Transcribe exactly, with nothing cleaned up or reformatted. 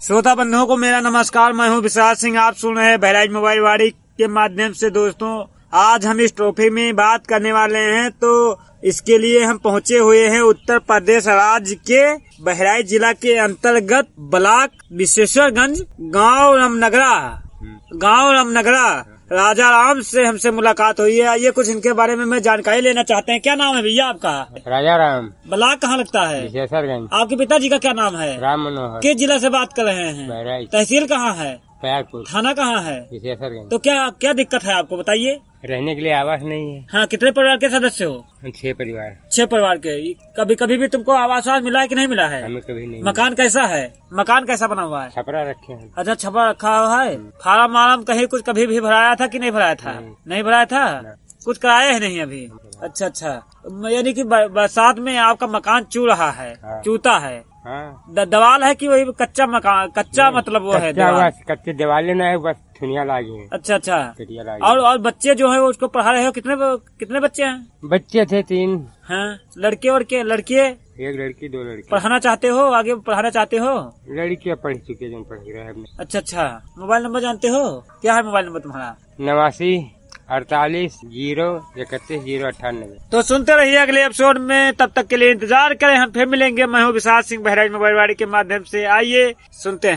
श्रोता बंधुओं को मेरा नमस्कार। मैं हूं विशाल सिंह। आप सुन रहे हैं बहराइच मोबाइल वाड़ी के माध्यम से। दोस्तों, आज हम इस ट्रॉफी में बात करने वाले हैं, तो इसके लिए हम पहुंचे हुए हैं उत्तर प्रदेश राज्य के बहराइच जिला के अंतर्गत ब्लॉक विश्वेश्वरगंज, गांव रामनगरा गांव रामनगरा राजा राम से हमसे मुलाकात हुई है। आइए कुछ इनके बारे में मैं जानकारी लेना चाहते हैं। क्या नाम है भैया आपका? राजा राम। ब्लॉक कहाँ लगता है? विश्वेश्वरगंज। आपके पिताजी का क्या नाम है? राम मनोहर। किस जिला से बात कर रहे हैं? बहराइच। तहसील कहाँ है? प्रयागपुर। थाना कहाँ है? विश्वेश्वरगंज। तो क्या क्या दिक्कत है आपको, बताइए। रहने के लिए आवास नहीं है। हाँ, कितने परिवार के सदस्य हो? हम छह परिवार। छह परिवार के। कभी कभी भी तुमको आवास मिला है कि नहीं मिला है? हमें कभी नहीं। मकान कैसा है? मकान कैसा बना हुआ है? छपरा रखे हैं। अच्छा, छपा रखा हुआ है। फार्म वार्म कहीं कुछ कभी भी भराया था कि नहीं भराया था? नहीं, नहीं भराया था। कुछ कराए है नहीं अभी? अच्छा अच्छा, यानी कि बरसात में आपका मकान चू रहा है। हाँ। चूता है। हाँ। द, दवाल है कि वही कच्चा मकान? कच्चा मतलब वो है दीवार? कच्चे दीवाले न है, बस ठुनिया लागे हैं। अच्छा अच्छा। कटिया लागे। और और बच्चे जो है वो उसको पढ़ा रहे हो? कितने कितने बच्चे हैं? बच्चे थे तीन। हाँ, लड़के और के लड़के? एक लड़की दो लड़के। पढ़ाना चाहते हो? आगे पढ़ाना चाहते हो? लड़कियां पढ़ चुके जो पढ़ रहे हैं। अच्छा अच्छा। मोबाइल नंबर जानते हो? क्या है मोबाइल नंबर तुम्हारा? नवासी अड़तालीस जीरो इकतीस जीरो अट्ठानबे। तो सुनते रहिए अगले एपिसोड में। तब तक के लिए इंतजार करें, हम फिर मिलेंगे। मैं हूँ विशाल सिंह, बहराइच मोबाइल वाड़ी के माध्यम से। आइए सुनते हैं।